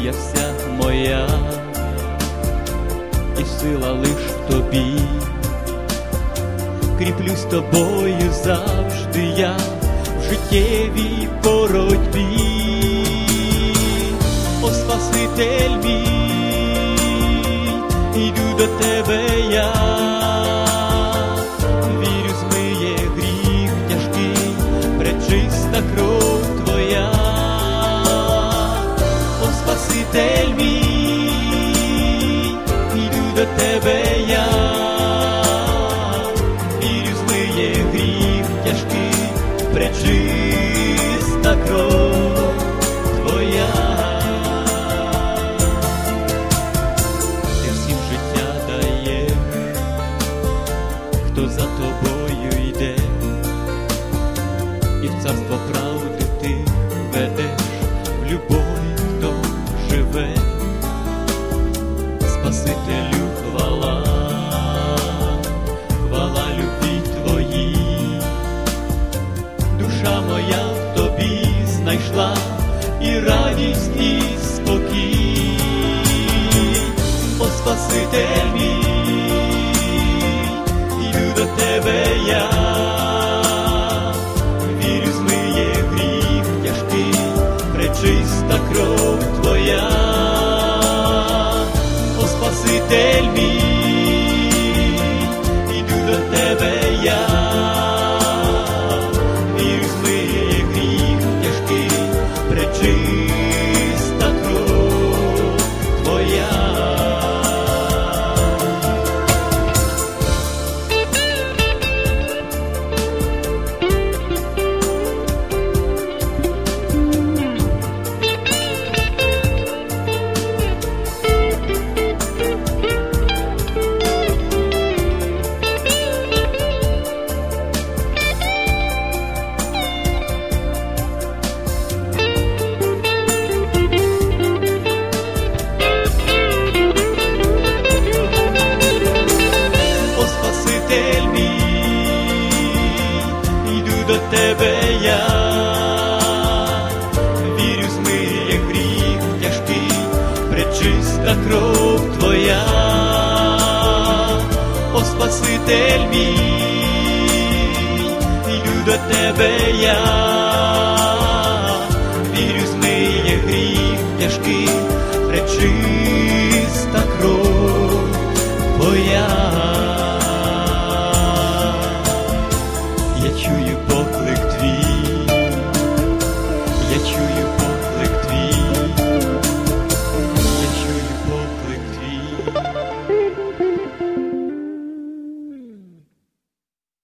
надія вся моя, і сила лиш в тобі. Кріплюсь тобою завжди я в життєвій боротьбі. О, Спаситель мій, іду до тебе я, вірю, змиє гріх тяжкий, пречиста кров твоя. О, Спаситель мій, іду до тебе я, вірю, змиє гріх тяжкий, пречиста кров твоя. Ти всім життя даєш, хто за тобою йде, і в царство правди ти ведеш, в любові хто живе. Спасителю хвала, хвала любві твоїй. Душа моя в тобі знайшла і радість, і спокій. О, Спаситель мій, іду до тебе я, вірю, змиє гріх тяжкий, пречиста кров твоя. О, Спаситель мій, іду до тебе я, вірю, змиє гріх тяжкий, пречиста кров твоя. До тебе я, вірю, змиє гріх тяжкий, пречиста кров твоя. О, Спаситель мій, іду до тебе я, вірю, змиє гріх тяжкий, пречиста кров твоя. Я чую поклик твій, я чую